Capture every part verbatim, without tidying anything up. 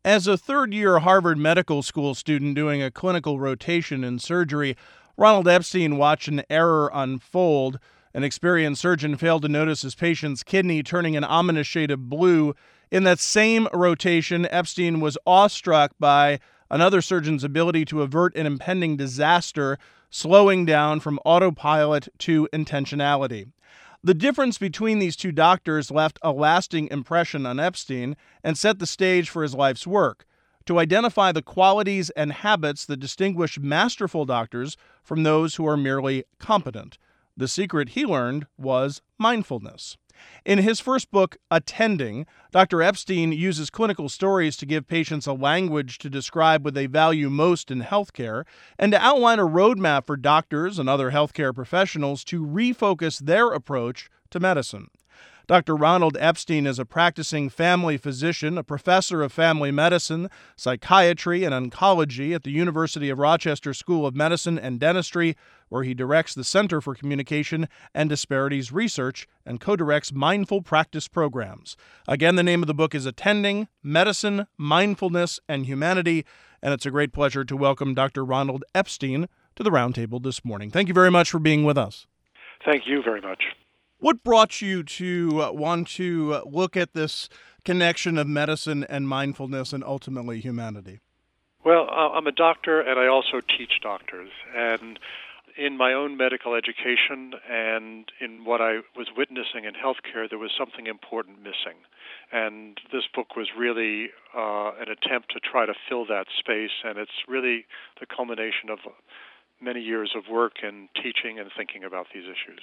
As a third-year Harvard Medical School student doing a clinical rotation in surgery, Ronald Epstein watched an error unfold. An experienced surgeon failed to notice his patient's kidney turning an ominous shade of blue. In that same rotation, Epstein was awestruck by another surgeon's ability to avert an impending disaster, slowing down from autopilot to intentionality. The difference between these two doctors left a lasting impression on Epstein and set the stage for his life's work: to identify the qualities and habits that distinguish masterful doctors from those who are merely competent. The secret, he learned, was mindfulness. In his first book, Attending, Doctor Epstein uses clinical stories to give patients a language to describe what they value most in healthcare and to outline a roadmap for doctors and other healthcare professionals to refocus their approach to medicine. Doctor Ronald Epstein is a practicing family physician, a professor of family medicine, psychiatry, and oncology at the University of Rochester School of Medicine and Dentistry, where he directs the Center for Communication and Disparities Research and co-directs mindful practice programs. Again, the name of the book is Attending: Medicine, Mindfulness, and Humanity, and it's a great pleasure to welcome Doctor Ronald Epstein to the Roundtable this morning. Thank you very much for being with us. Thank you very much. What brought you to uh, want to uh, look at this connection of medicine and mindfulness and ultimately humanity? Well, uh, I'm a doctor and I also teach doctors. And in my own medical education and in what I was witnessing in healthcare, there was something important missing. And this book was really uh, an attempt to try to fill that space, and it's really the culmination of many years of work and teaching and thinking about these issues.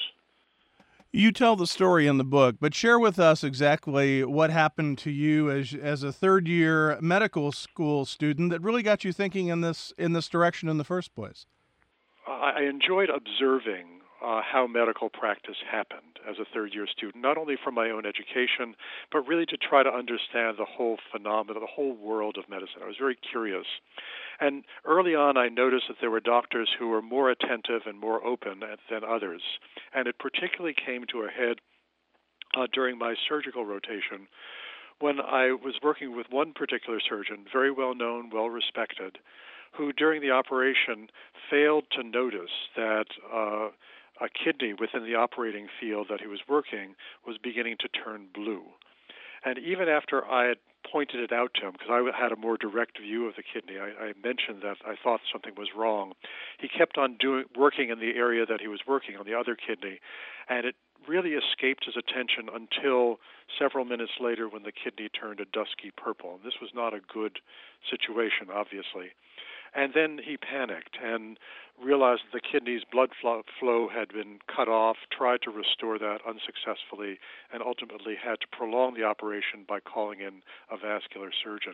You tell the story in the book, but share with us exactly what happened to you as as a third-year medical school student that really got you thinking in this in this direction in the first place. I enjoyed observing uh, how medical practice happened as a third-year student, not only from my own education, but really to try to understand the whole phenomena, the whole world of medicine. I was very curious. And early on, I noticed that there were doctors who were more attentive and more open than others. And it particularly came to a head uh, during my surgical rotation when I was working with one particular surgeon, very well known, well respected, who during the operation failed to notice that uh, a kidney within the operating field that he was working was beginning to turn blue. And even after I had pointed it out to him, because I had a more direct view of the kidney, I, I mentioned that I thought something was wrong. He kept on doing working in the area that he was working on, the other kidney, and it really escaped his attention until several minutes later when the kidney turned a dusky purple. And this was not a good situation, obviously. And then he panicked and realized that the kidney's blood flow had been cut off, tried to restore that unsuccessfully, and ultimately had to prolong the operation by calling in a vascular surgeon.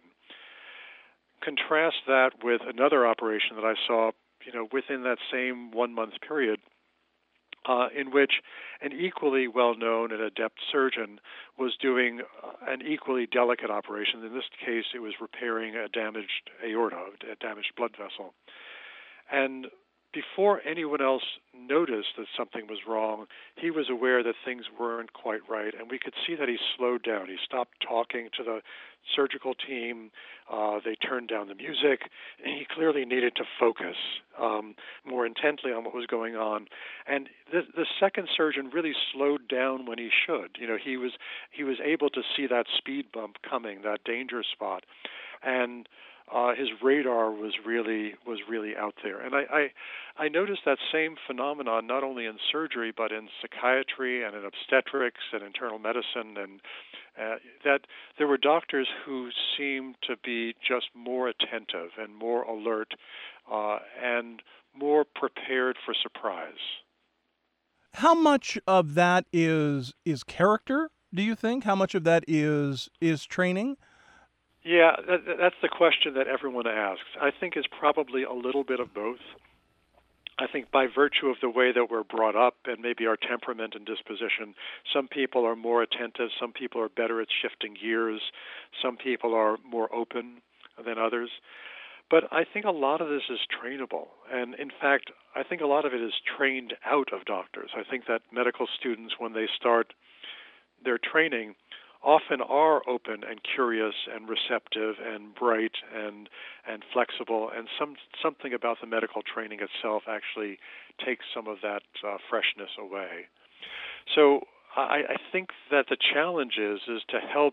Contrast that with another operation that I saw, you know, within that same one-month period, Uh, in which an equally well-known and adept surgeon was doing an equally delicate operation. In this case, it was repairing a damaged aorta, a damaged blood vessel. And before anyone else noticed that something was wrong, he was aware that things weren't quite right, and we could see that he slowed down. He stopped talking to the surgical team. Uh, they turned down the music, and he clearly needed to focus um, more intently on what was going on. And the, the second surgeon really slowed down when he should. You know, he was he was able to see that speed bump coming, that danger spot, and Uh, his radar was really was really out there. And I, I I noticed that same phenomenon not only in surgery but in psychiatry and in obstetrics and internal medicine, and uh, that there were doctors who seemed to be just more attentive and more alert uh, and more prepared for surprise. How much of that is is character, do you think? How much of that is is training? Yeah, that, that's the question that everyone asks. I think it's probably a little bit of both. I think by virtue of the way that we're brought up and maybe our temperament and disposition, some people are more attentive, some people are better at shifting gears, some people are more open than others. But I think a lot of this is trainable. And in fact, I think a lot of it is trained out of doctors. I think that medical students, when they start their training, often are open and curious and receptive and bright and and flexible, and some something about the medical training itself actually takes some of that uh, freshness away. So I, I think that the challenge is is to help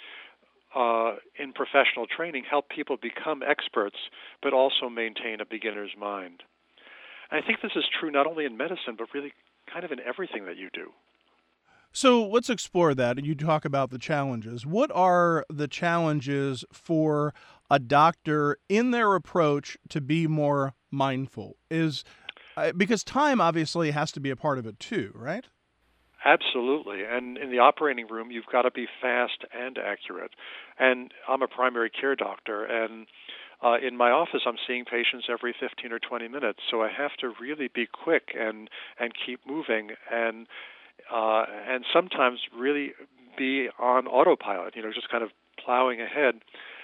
uh, in professional training help people become experts, but also maintain a beginner's mind. And I think this is true not only in medicine, but really kind of in everything that you do. So let's explore that. You talk about the challenges. What are the challenges for a doctor in their approach to be more mindful? Is uh, because time obviously has to be a part of it too, right? Absolutely. And in the operating room, you've got to be fast and accurate. And I'm a primary care doctor, and uh, in my office, I'm seeing patients every fifteen or twenty minutes. So I have to really be quick and, and keep moving and uh, and sometimes really be on autopilot, you know, just kind of plowing ahead.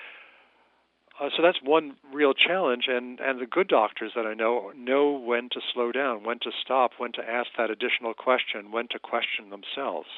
Uh, so that's one real challenge, and, and the good doctors that I know know when to slow down, when to stop, when to ask that additional question, when to question themselves.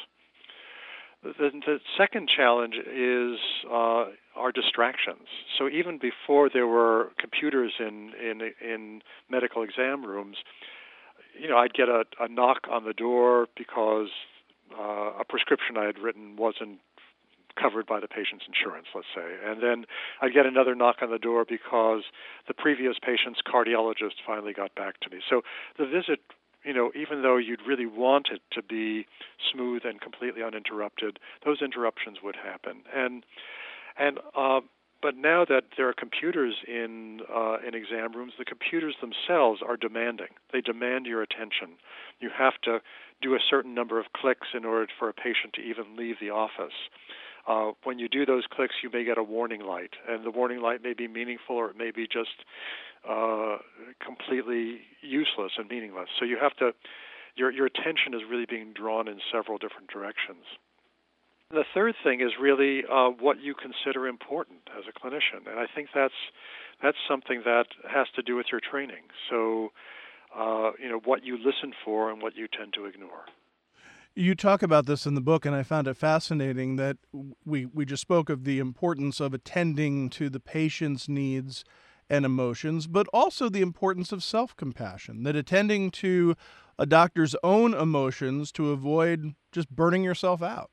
The, the second challenge is uh, our distractions. So even before there were computers in, in, in medical exam rooms, you know, I'd get a, a knock on the door because uh, a prescription I had written wasn't covered by the patient's insurance, let's say. And then I'd get another knock on the door because the previous patient's cardiologist finally got back to me. So the visit, you know, even though you'd really want it to be smooth and completely uninterrupted, those interruptions would happen. And and uh, but now that there are computers in uh, in exam rooms, the computers themselves are demanding. They demand your attention. You have to do a certain number of clicks in order for a patient to even leave the office. Uh, when you do those clicks, you may get a warning light, and the warning light may be meaningful or it may be just uh, completely useless and meaningless. So you have to, your your attention is really being drawn in several different directions. The third thing is really uh, what you consider important as a clinician, and I think that's that's something that has to do with your training. So, uh, you know, what you listen for and what you tend to ignore. You talk about this in the book, and I found it fascinating that we, we just spoke of the importance of attending to the patient's needs and emotions, but also the importance of self-compassion, that attending to a doctor's own emotions to avoid just burning yourself out.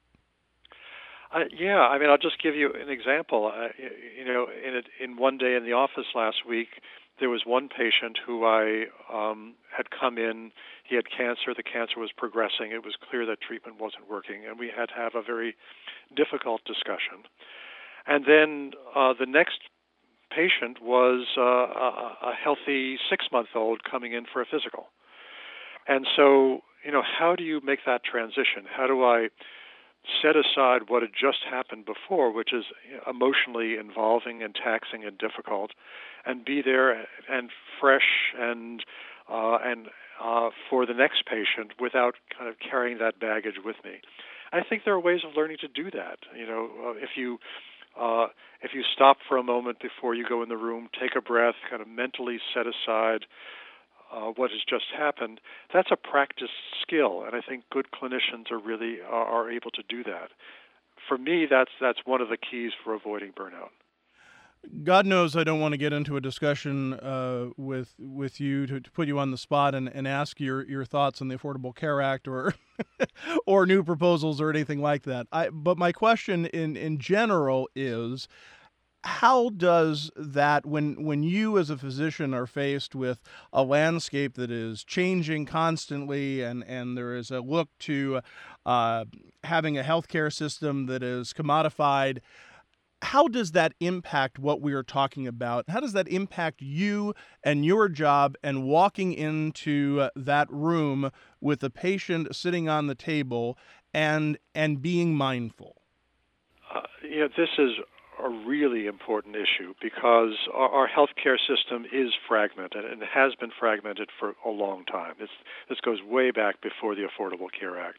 Uh, yeah, I mean, I'll just give you an example. Uh, you know, in a, in one day in the office last week, there was one patient who I um, had come in. He had cancer. The cancer was progressing. It was clear that treatment wasn't working, and we had to have a very difficult discussion. And then uh, the next patient was uh, a, a healthy six-month-old coming in for a physical. And so, you know, how do you make that transition? How do I set aside what had just happened before, which is emotionally involving and taxing and difficult, and be there and fresh and uh, and uh, for the next patient without kind of carrying that baggage with me? I think there are ways of learning to do that. You know, uh, if you uh, if you stop for a moment before you go in the room, take a breath, kind of mentally set aside Uh, what has just happened, that's a practiced skill, and I think good clinicians are really are, are able to do that. For me, that's that's one of the keys for avoiding burnout. God knows I don't want to get into a discussion uh, with with you to, to put you on the spot and, and ask your, your thoughts on the Affordable Care Act or or new proposals or anything like that. I, but my question in, in general is, how does that, when when you as a physician are faced with a landscape that is changing constantly, and, and there is a look to uh, having a healthcare system that is commodified, how does that impact what we are talking about? How does that impact you and your job and walking into that room with a patient sitting on the table and and being mindful? Uh, you know, this is a really important issue because our, our healthcare system is fragmented and has been fragmented for a long time. This this goes way back before the Affordable Care Act.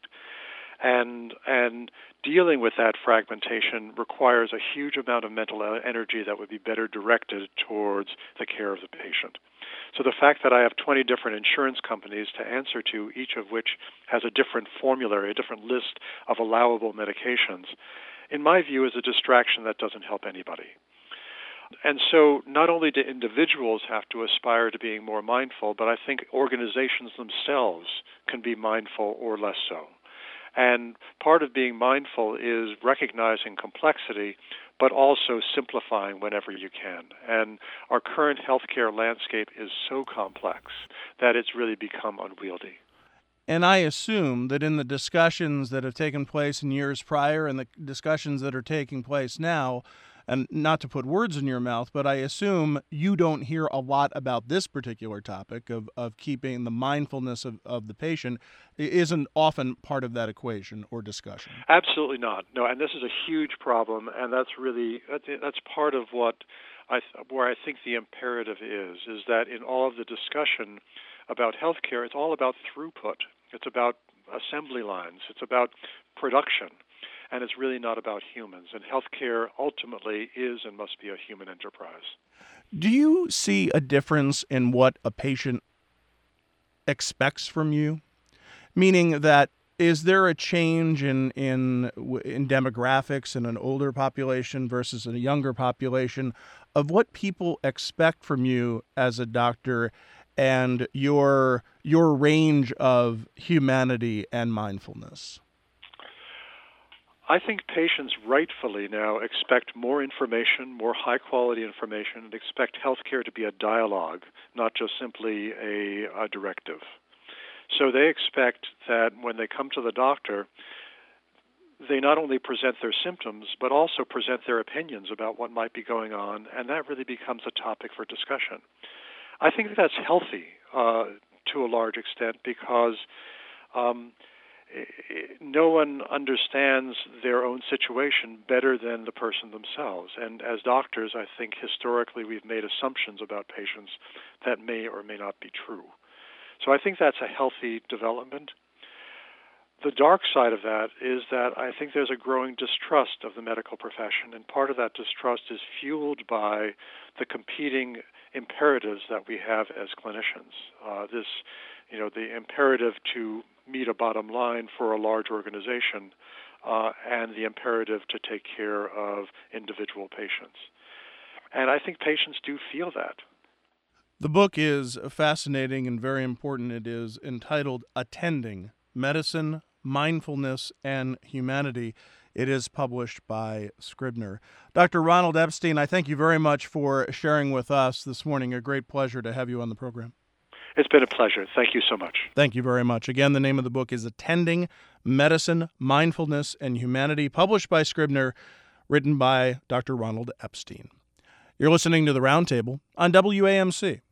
And and dealing with that fragmentation requires a huge amount of mental energy that would be better directed towards the care of the patient. So the fact that I have twenty different insurance companies to answer to, each of which has a different formulary, a different list of allowable medications, in my view, is a distraction that doesn't help anybody. And so not only do individuals have to aspire to being more mindful, but I think organizations themselves can be mindful or less so. And part of being mindful is recognizing complexity, but also simplifying whenever you can. And our current healthcare landscape is so complex that it's really become unwieldy. And I assume that in the discussions that have taken place in years prior and the discussions that are taking place now, and not to put words in your mouth, but I assume you don't hear a lot about this particular topic of, of keeping the mindfulness of, of the patient. It isn't often part of that equation or discussion. Absolutely not. No, and this is a huge problem, and that's really that's part of what I where I think the imperative is is that in all of the discussion about healthcare, it's all about throughput. It's about assembly lines. It's about production. And it's really not about humans. And healthcare ultimately is and must be a human enterprise. Do you see a difference in what a patient expects from you? Meaning that, is there a change in, in, in demographics in an older population versus a younger population of what people expect from you as a doctor and your, your range of humanity and mindfulness? I think patients rightfully now expect more information, more high-quality information, and expect healthcare to be a dialogue, not just simply a, a directive. So they expect that when they come to the doctor, they not only present their symptoms, but also present their opinions about what might be going on, and that really becomes a topic for discussion. I think that's healthy uh, to a large extent because um, no one understands their own situation better than the person themselves. And as doctors, I think historically we've made assumptions about patients that may or may not be true. So I think that's a healthy development. The dark side of that is that I think there's a growing distrust of the medical profession, and part of that distrust is fueled by the competing imperatives that we have as clinicians. Uh, this, you know, the imperative to meet a bottom line for a large organization uh, and the imperative to take care of individual patients. And I think patients do feel that. The book is fascinating and very important. It is entitled Attending: Medicine, Mindfulness, and Humanity. It is published by Scribner. Doctor Ronald Epstein, I thank you very much for sharing with us this morning. A great pleasure to have you on the program. It's been a pleasure. Thank you so much. Thank you very much. Again, the name of the book is Attending: Medicine, Mindfulness, and Humanity, published by Scribner, written by Doctor Ronald Epstein. You're listening to The Roundtable on W A M C.